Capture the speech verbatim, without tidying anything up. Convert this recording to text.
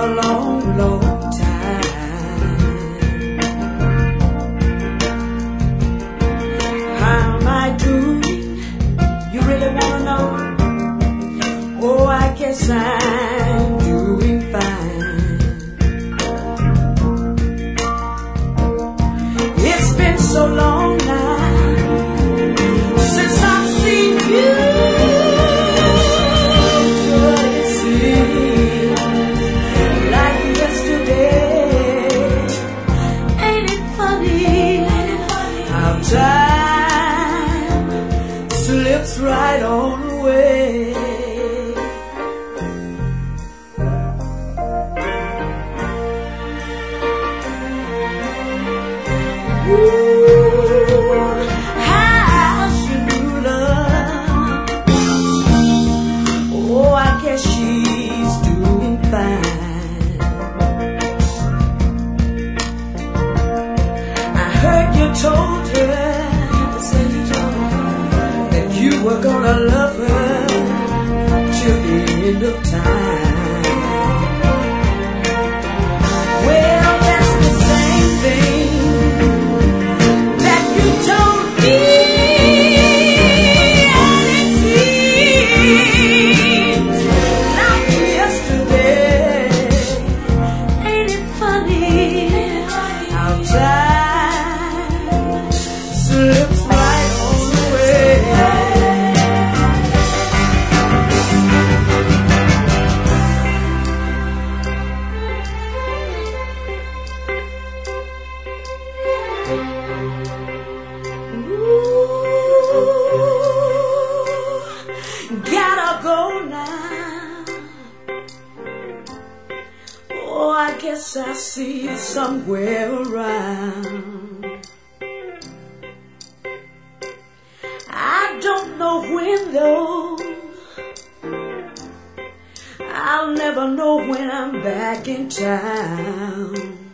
a long, long time. How am I doing? You really wanna know? Oh, I guess I'm doing fine. It's been so long now since I've seen you. But it seems like yesterday. Ain't it funny how time slips right on away? Ooh, how's your love? Oh, I guess she's doing fine. I heard you told her that you were gonna love her till the end of time. Well, that's the same thing that you told me, and it seems like yesterday. Ain't it funny how time slips right on away? Ooh, gotta go now. Oh, I guess I'll see you somewhere around. I don't know when though. I'll never know when I'm back in town.